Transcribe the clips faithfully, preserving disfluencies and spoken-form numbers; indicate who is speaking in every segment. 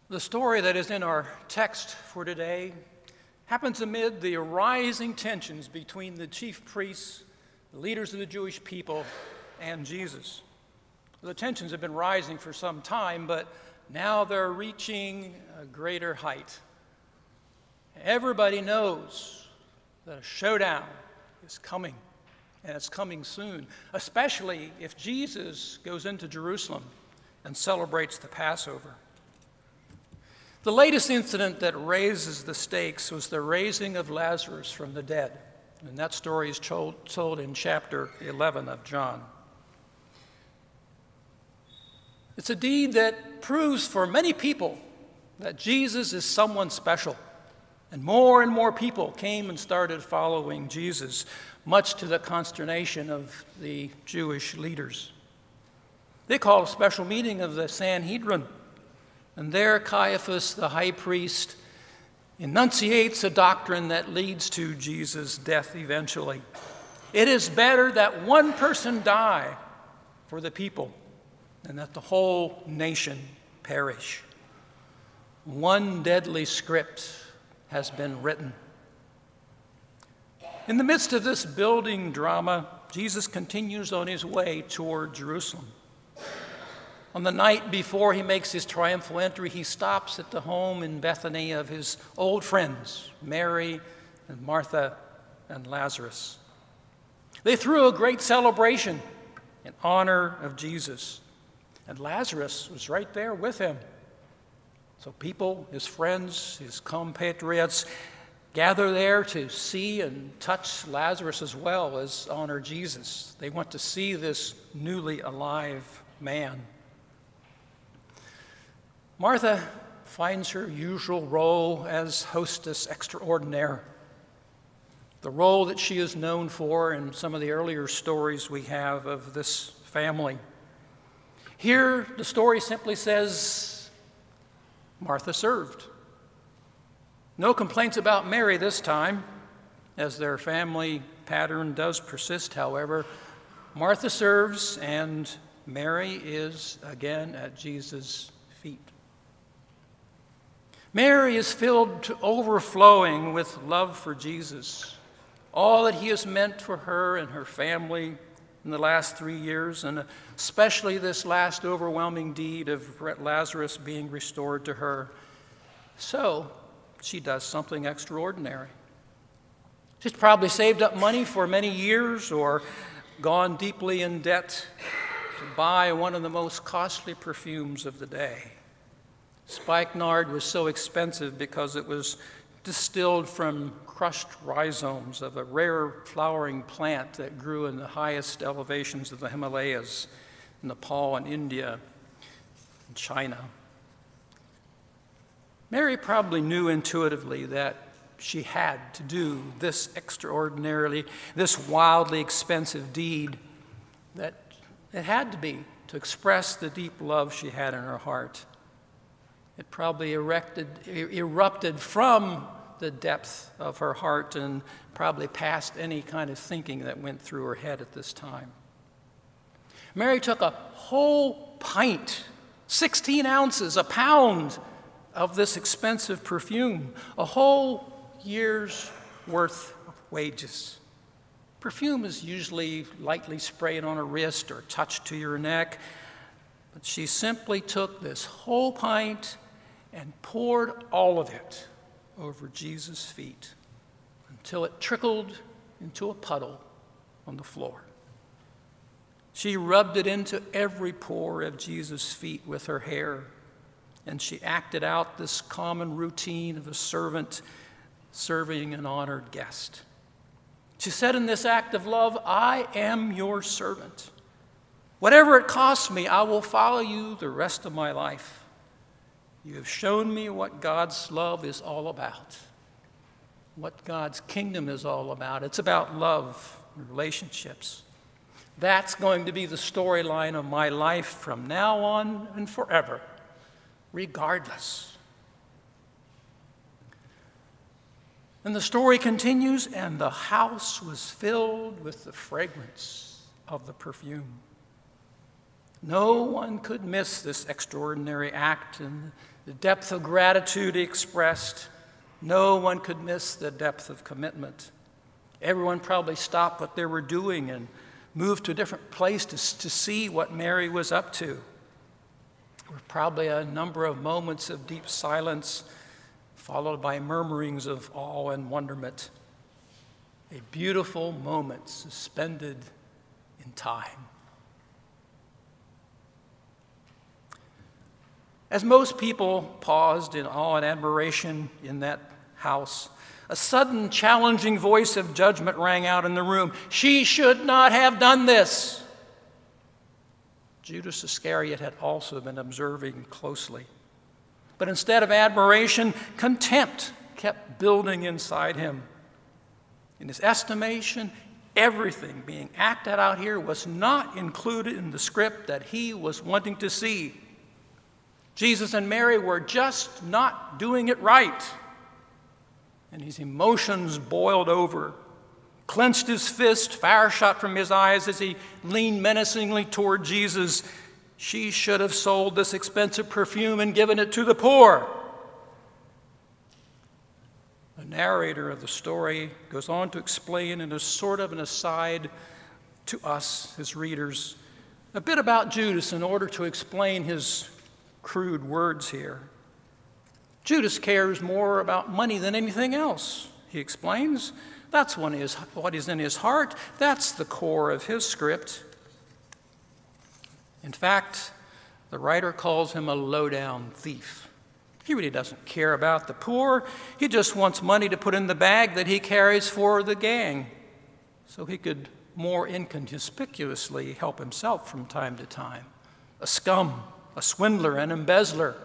Speaker 1: The story that is in our text for today happens amid the arising tensions between the chief priests, the leaders of the Jewish people, and Jesus. The tensions have been rising for some time, but now they're reaching a greater height. Everybody knows that a showdown is coming, and it's coming soon, especially if Jesus goes into Jerusalem and celebrates the Passover. The latest incident that raises the stakes was the raising of Lazarus from the dead, and that story is told, told in chapter eleven of John. It's a deed that proves for many people that Jesus is someone special, and more and more people came and started following Jesus, much to the consternation of the Jewish leaders. They called a special meeting of the Sanhedrin, and there Caiaphas, the high priest, enunciates a doctrine that leads to Jesus' death eventually. It is better that one person die for the people than that the whole nation perish. One deadly script has been written. In the midst of this building drama, Jesus continues on his way toward Jerusalem. On the night before he makes his triumphal entry, he stops at the home in Bethany of his old friends, Mary and Martha and Lazarus. They threw a great celebration in honor of Jesus, and Lazarus was right there with him. So people, his friends, his compatriots, gather there to see and touch Lazarus as well as honor Jesus. They want to see this newly alive man. Martha finds her usual role as hostess extraordinaire, the role that she is known for in some of the earlier stories we have of this family. Here, the story simply says, Martha served. No complaints about Mary this time, as their family pattern does persist, however. Martha serves, and Mary is again at Jesus' feet. Mary is filled to overflowing with love for Jesus, all that he has meant for her and her family in the last three years, and especially this last overwhelming deed of Lazarus being restored to her. So she does something extraordinary. She's probably saved up money for many years or gone deeply in debt to buy one of the most costly perfumes of the day. Spikenard was so expensive because it was distilled from crushed rhizomes of a rare flowering plant that grew in the highest elevations of the Himalayas, in Nepal and India and China. Mary probably knew intuitively that she had to do this extraordinarily, this wildly expensive deed, that it had to be to express the deep love she had in her heart. It probably erected, erupted from the depth of her heart and probably past any kind of thinking that went through her head at this time. Mary took a whole pint, sixteen ounces, a pound of this expensive perfume, a whole year's worth of wages. Perfume is usually lightly sprayed on a wrist or touched to your neck, but she simply took this whole pint and poured all of it over Jesus' feet until it trickled into a puddle on the floor. She rubbed it into every pore of Jesus' feet with her hair, and she acted out this common routine of a servant serving an honored guest. She said in this act of love, I am your servant. Whatever it costs me, I will follow you the rest of my life. You have shown me what God's love is all about, what God's kingdom is all about. It's about love and relationships. That's going to be the storyline of my life from now on and forever, regardless. And the story continues, and the house was filled with the fragrance of the perfume. No one could miss this extraordinary act and the depth of gratitude he expressed. No one could miss the depth of commitment. Everyone probably stopped what they were doing and moved to a different place to, to see what Mary was up to. There were probably a number of moments of deep silence, followed by murmurings of awe and wonderment. A beautiful moment suspended in time. As most people paused in awe and admiration in that house, a sudden challenging voice of judgment rang out in the room. She should not have done this. Judas Iscariot had also been observing closely. But instead of admiration, contempt kept building inside him. In his estimation, everything being acted out here was not included in the script that he was wanting to see. Jesus and Mary were just not doing it right. And his emotions boiled over. Clenched his fist, fire shot from his eyes as he leaned menacingly toward Jesus. She should have sold this expensive perfume and given it to the poor. The narrator of the story goes on to explain in a sort of an aside to us, his readers, a bit about Judas in order to explain his crude words here. Judas cares more about money than anything else, he explains. That's what is, what is in his heart. That's the core of his script. In fact, the writer calls him a low-down thief. He really doesn't care about the poor. He just wants money to put in the bag that he carries for the gang so he could more inconspicuously help himself from time to time. A scum, a swindler, an embezzler.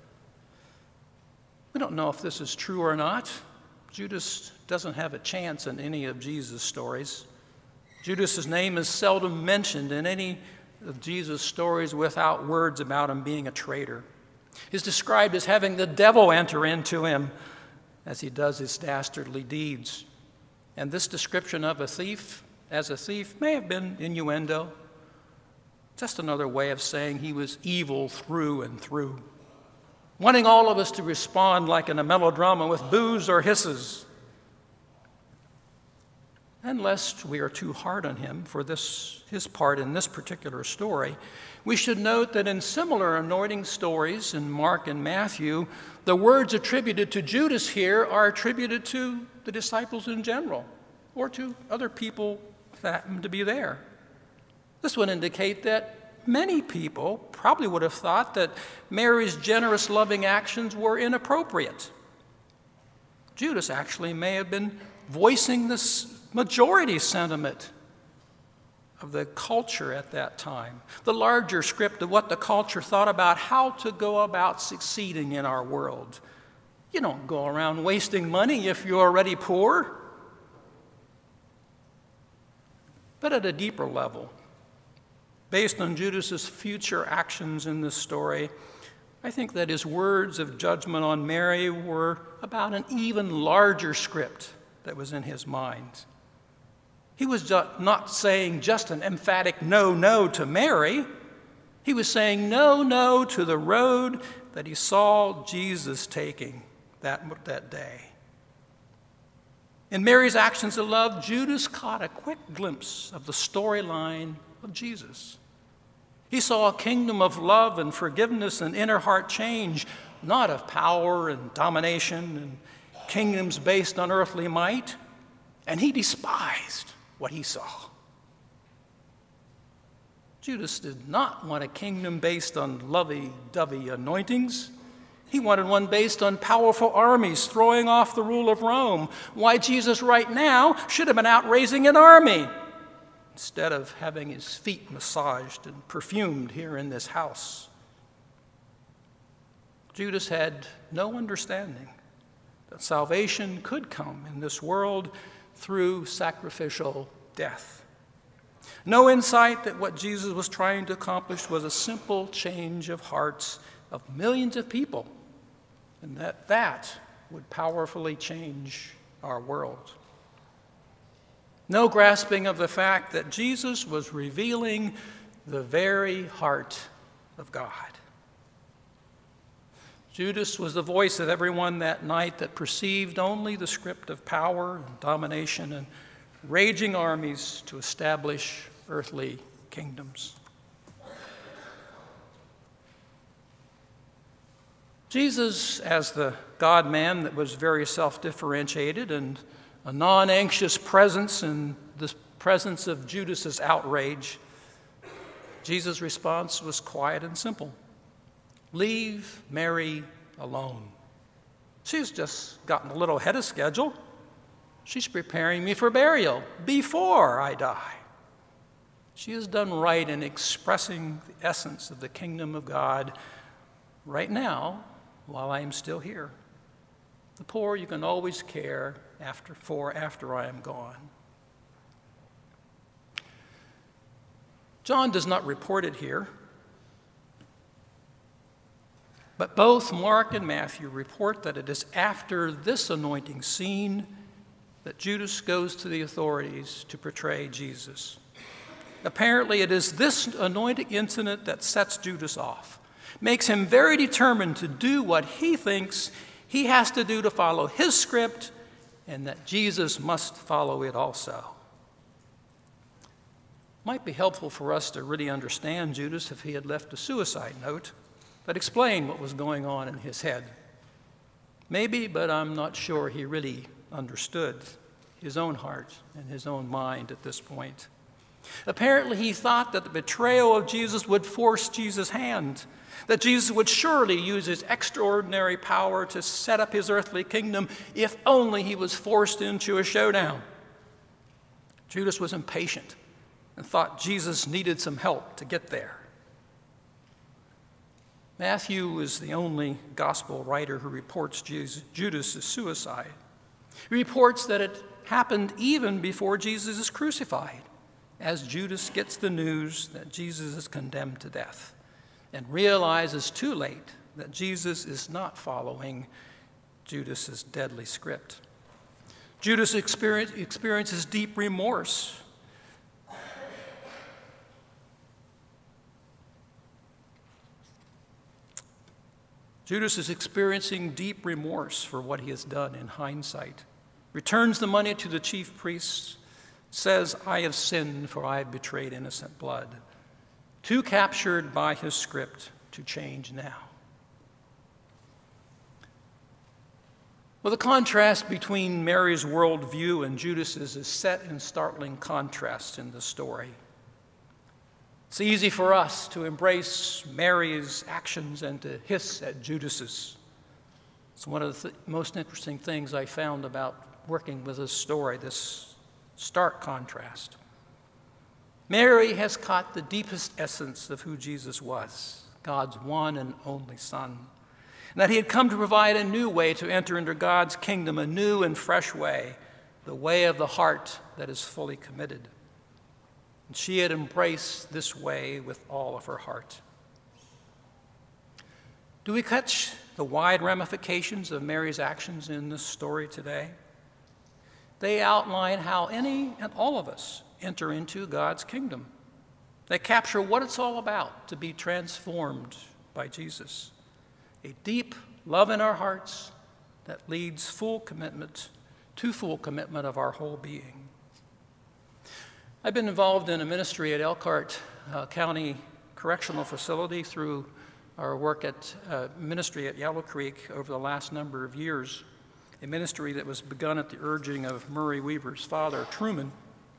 Speaker 1: We don't know if this is true or not. Judas doesn't have a chance in any of Jesus' stories. Judas's name is seldom mentioned in any of Jesus' stories without words about him being a traitor. He's described as having the devil enter into him as he does his dastardly deeds. And this description of a thief as a thief may have been innuendo, just another way of saying he was evil through and through, wanting all of us to respond like in a melodrama with boos or hisses. And lest we are too hard on him for this, his part in this particular story, we should note that in similar anointing stories in Mark and Matthew, the words attributed to Judas here are attributed to the disciples in general or to other people that happen to be there. This would indicate that many people probably would have thought that Mary's generous, loving actions were inappropriate. Judas actually may have been voicing this majority sentiment of the culture at that time, the larger script of what the culture thought about how to go about succeeding in our world. You don't go around wasting money if you're already poor. But at a deeper level, based on Judas's future actions in this story, I think that his words of judgment on Mary were about an even larger script that was in his mind. He was not saying just an emphatic no, no to Mary. He was saying no, no to the road that he saw Jesus taking that, that day. In Mary's actions of love, Judas caught a quick glimpse of the storyline of Jesus. He saw a kingdom of love and forgiveness and inner heart change, not of power and domination and kingdoms based on earthly might, and he despised what he saw. Judas did not want a kingdom based on lovey-dovey anointings. He wanted one based on powerful armies throwing off the rule of Rome. Why Jesus right now should have been out raising an army instead of having his feet massaged and perfumed here in this house. Judas had no understanding that salvation could come in this world through sacrificial death. No insight that what Jesus was trying to accomplish was a simple change of hearts of millions of people, and that that would powerfully change our world. No grasping of the fact that Jesus was revealing the very heart of God. Judas was the voice of everyone that night that perceived only the script of power and domination and raging armies to establish earthly kingdoms. Jesus, as the God-man that was very self-differentiated and a non-anxious presence in the presence of Judas's outrage, Jesus' response was quiet and simple. Leave Mary alone. She's just gotten a little ahead of schedule. She's preparing me for burial before I die. She has done right in expressing the essence of the kingdom of God right now while I am still here. The poor you can always care after, for after I am gone. John does not report it here, but both Mark and Matthew report that it is after this anointing scene that Judas goes to the authorities to portray Jesus. Apparently, it is this anointing incident that sets Judas off, makes him very determined to do what he thinks he has to do to follow his script, and that Jesus must follow it also. Might be helpful for us to really understand Judas if he had left a suicide note that explained what was going on in his head. Maybe, but I'm not sure he really understood his own heart and his own mind at this point. Apparently, he thought that the betrayal of Jesus would force Jesus' hand, that Jesus would surely use his extraordinary power to set up his earthly kingdom if only he was forced into a showdown. Judas was impatient and thought Jesus needed some help to get there. Matthew is the only gospel writer who reports Judas' suicide. He reports that it happened even before Jesus is crucified, as Judas gets the news that Jesus is condemned to death and realizes too late that Jesus is not following Judas's deadly script. Judas experience, experiences deep remorse. Judas is experiencing deep remorse for what he has done in hindsight, returns the money to the chief priests, says, I have sinned for I have betrayed innocent blood. Too captured by his script to change now. Well, the contrast between Mary's worldview and Judas's is set in startling contrast in the story. It's easy for us to embrace Mary's actions and to hiss at Judas's. It's one of the th- most interesting things I found about working with this story, this stark contrast. Mary has caught the deepest essence of who Jesus was, God's one and only Son, and that he had come to provide a new way to enter into God's kingdom, a new and fresh way, the way of the heart that is fully committed. And she had embraced this way with all of her heart. Do we catch the wide ramifications of Mary's actions in this story today? They outline how any and all of us enter into God's kingdom. They capture what it's all about to be transformed by Jesus. A deep love in our hearts that leads full commitment to full commitment of our whole being. I've been involved in a ministry at Elkhart uh, County Correctional Facility through our work at uh, ministry at Yellow Creek over the last number of years, a ministry that was begun at the urging of Murray Weaver's father, Truman.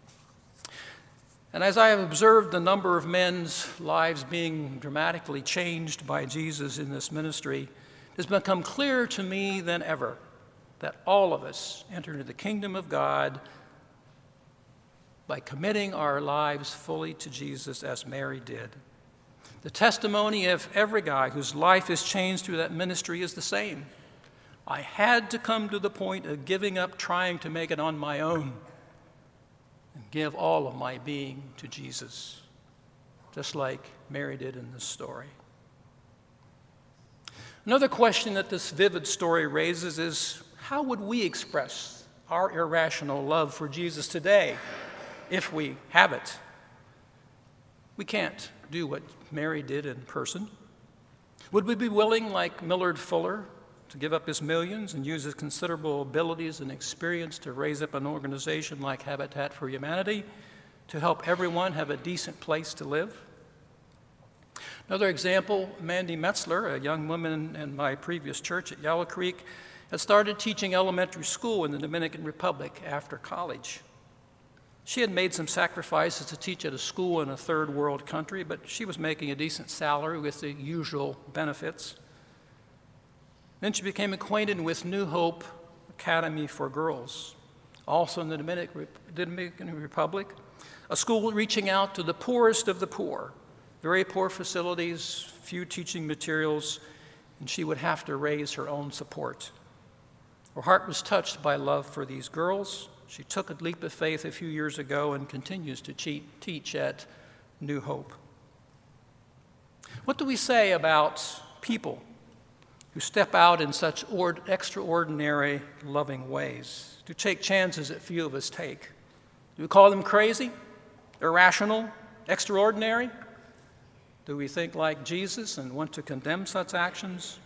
Speaker 1: And as I have observed the number of men's lives being dramatically changed by Jesus in this ministry, it has become clearer to me than ever that all of us enter into the kingdom of God by committing our lives fully to Jesus as Mary did. The testimony of every guy whose life is changed through that ministry is the same. I had to come to the point of giving up trying to make it on my own and give all of my being to Jesus, just like Mary did in this story. Another question that this vivid story raises is, how would we express our irrational love for Jesus today, if we have it? We can't. do what Mary did in person? Would we be willing, like Millard Fuller, to give up his millions and use his considerable abilities and experience to raise up an organization like Habitat for Humanity to help everyone have a decent place to live? Another example, Mandy Metzler, a young woman in my previous church at Yellow Creek, had started teaching elementary school in the Dominican Republic after college. She had made some sacrifices to teach at a school in a third world country, but she was making a decent salary with the usual benefits. Then she became acquainted with New Hope Academy for Girls, also in the Dominican Republic, a school reaching out to the poorest of the poor, very poor facilities, few teaching materials, and she would have to raise her own support. Her heart was touched by love for these girls. She took a leap of faith a few years ago and continues to teach at New Hope. What do we say about people who step out in such extraordinary, loving ways, to take chances that few of us take? Do we call them crazy, irrational, extraordinary? Do we think like Jesus and want to condemn such actions?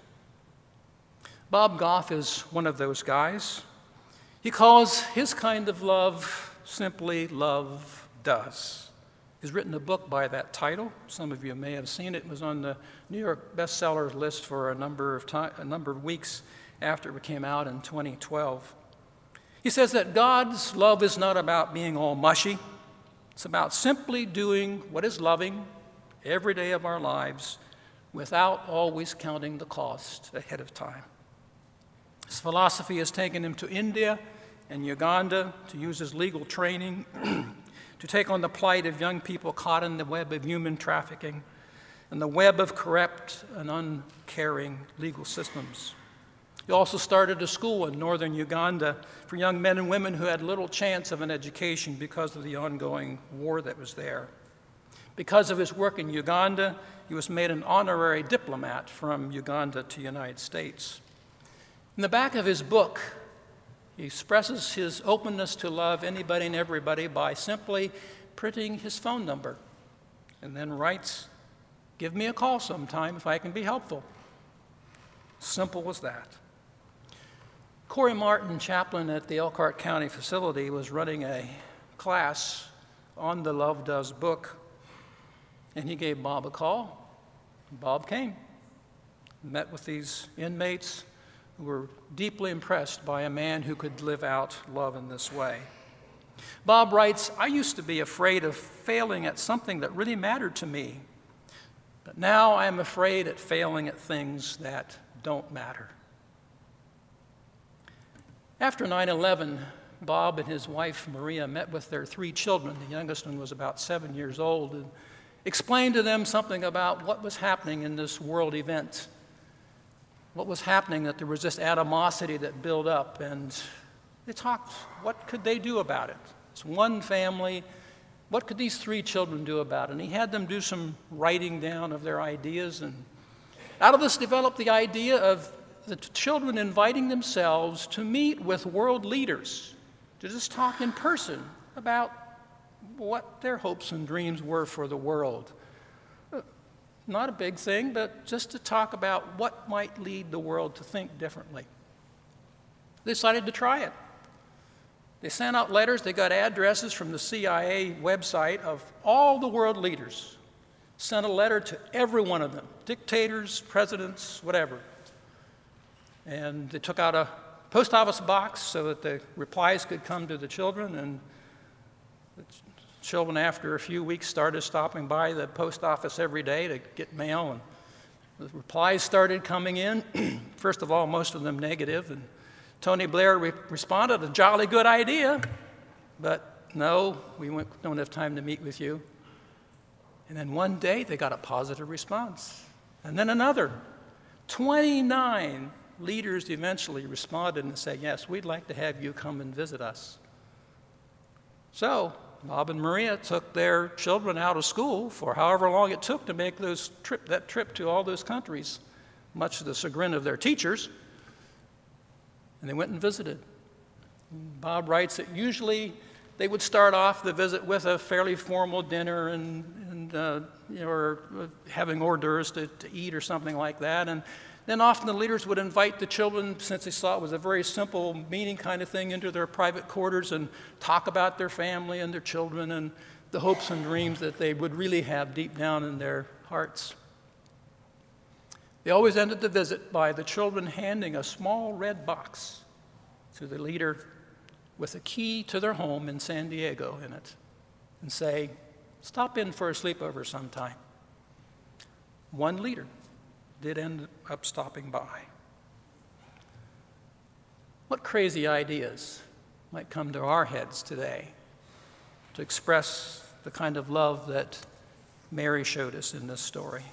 Speaker 1: Bob Goff is one of those guys. He calls his kind of love simply love does. He's written a book by that title. Some of you may have seen it. It was on the New York bestsellers list for a number of time, a number of weeks after it came out in twenty twelve. He says that God's love is not about being all mushy. It's about simply doing what is loving every day of our lives without always counting the cost ahead of time. His philosophy has taken him to India and Uganda to use his legal training to take on the plight of young people caught in the web of human trafficking and the web of corrupt and uncaring legal systems. He also started a school in northern Uganda for young men and women who had little chance of an education because of the ongoing war that was there. Because of his work in Uganda, he was made an honorary diplomat from Uganda to the United States. In the back of his book, he expresses his openness to love anybody and everybody by simply printing his phone number and then writes, "Give me a call sometime if I can be helpful." Simple as that. Corey Martin, chaplain at the Elkhart County facility, was running a class on the Love Does book, and he gave Bob a call. Bob came, met with these inmates who were deeply impressed by a man who could live out love in this way. Bob writes, "I used to be afraid of failing at something that really mattered to me, but now I am afraid at failing at things that don't matter." After nine eleven, Bob and his wife Maria met with their three children. The youngest one was about seven years old, and explained to them something about what was happening in this world event. What was happening, that there was this animosity that built up, and they talked, what could they do about it? It's one family, what could these three children do about it? And he had them do some writing down of their ideas, and out of this developed the idea of the children inviting themselves to meet with world leaders, to just talk in person about what their hopes and dreams were for the world. Not a big thing, but just to talk about what might lead the world to think differently. They decided to try it. They sent out letters. They got addresses from the C I A website of all the world leaders. Sent a letter to every one of them, dictators, presidents, whatever. And they took out a post office box so that the replies could come to the children, and the children, after a few weeks, started stopping by the post office every day to get mail, and the replies started coming in. First of all, most of them negative, and Tony Blair re- responded, "A jolly good idea, but no, we don't have time to meet with you." And then one day, they got a positive response, and then another. twenty-nine leaders eventually responded and said, "Yes, we'd like to have you come and visit us." So Bob and Maria took their children out of school for however long it took to make those trip, that trip to all those countries, much to the chagrin of their teachers, and they went and visited. Bob writes that usually they would start off the visit with a fairly formal dinner and, and uh, you know, or having hors d'oeuvres to, to eat or something like that. And then often the leaders would invite the children, since they saw it was a very simple meeting kind of thing, into their private quarters and talk about their family and their children and the hopes and dreams that they would really have deep down in their hearts. They always ended the visit by the children handing a small red box to the leader with a key to their home in San Diego in it and say, "Stop in for a sleepover sometime." One leader did end up stopping by. What crazy ideas might come to our heads today to express the kind of love that Mary showed us in this story?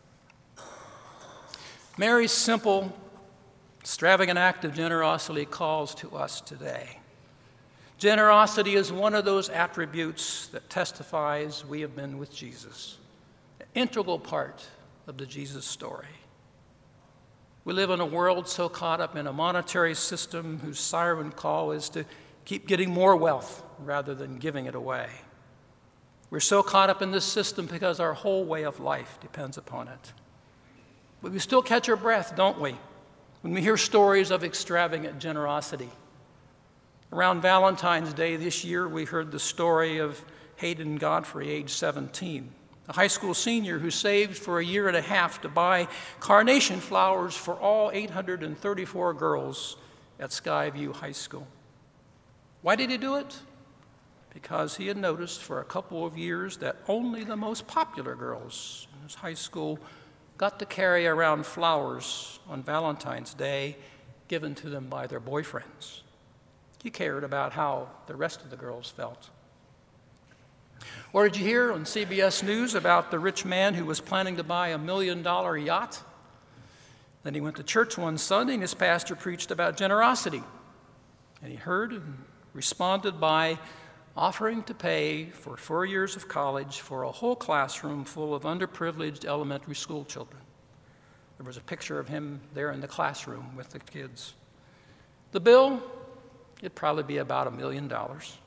Speaker 1: Mary's simple, extravagant act of generosity calls to us today. Generosity is one of those attributes that testifies we have been with Jesus, an integral part of the Jesus story. We live in a world so caught up in a monetary system whose siren call is to keep getting more wealth rather than giving it away. We're so caught up in this system because our whole way of life depends upon it. But we still catch our breath, don't we, when we hear stories of extravagant generosity. Around Valentine's Day this year, we heard the story of Hayden Godfrey, age seventeen, a high school senior who saved for a year and a half to buy carnation flowers for all eight hundred thirty-four girls at Skyview High School. Why did he do it? Because he had noticed for a couple of years that only the most popular girls in his high school got to carry around flowers on Valentine's Day given to them by their boyfriends. He cared about how the rest of the girls felt. Or did you hear on C B S News about the rich man who was planning to buy a million-dollar yacht? Then he went to church one Sunday and his pastor preached about generosity. And he heard and responded by offering to pay for four years of college for a whole classroom full of underprivileged elementary school children. There was a picture of him there in the classroom with the kids. The bill, it'd probably be about a million dollars.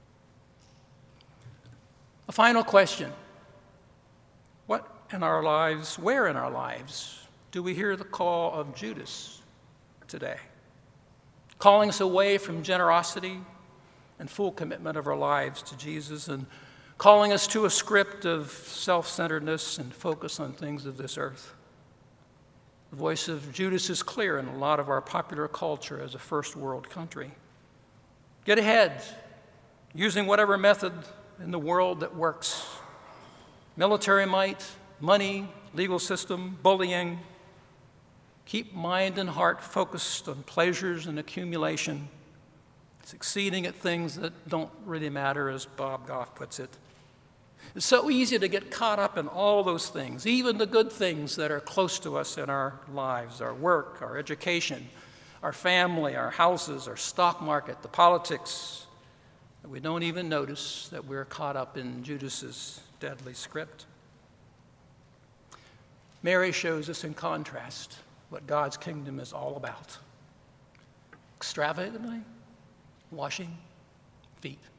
Speaker 1: A final question. What in our lives, where in our lives, do we hear the call of Judas today? Calling us away from generosity and full commitment of our lives to Jesus, and calling us to a script of self-centeredness and focus on things of this earth. The voice of Judas is clear in a lot of our popular culture as a first world country. Get ahead, using whatever method in the world that works. Military might, money, legal system, bullying. Keep mind and heart focused on pleasures and accumulation, succeeding at things that don't really matter, as Bob Goff puts it. It's so easy to get caught up in all those things, even the good things that are close to us in our lives, our work, our education, our family, our houses, our stock market, the politics, that we don't even notice that we're caught up in Judas's deadly script. Mary shows us in contrast what God's kingdom is all about. Extravagantly washing feet.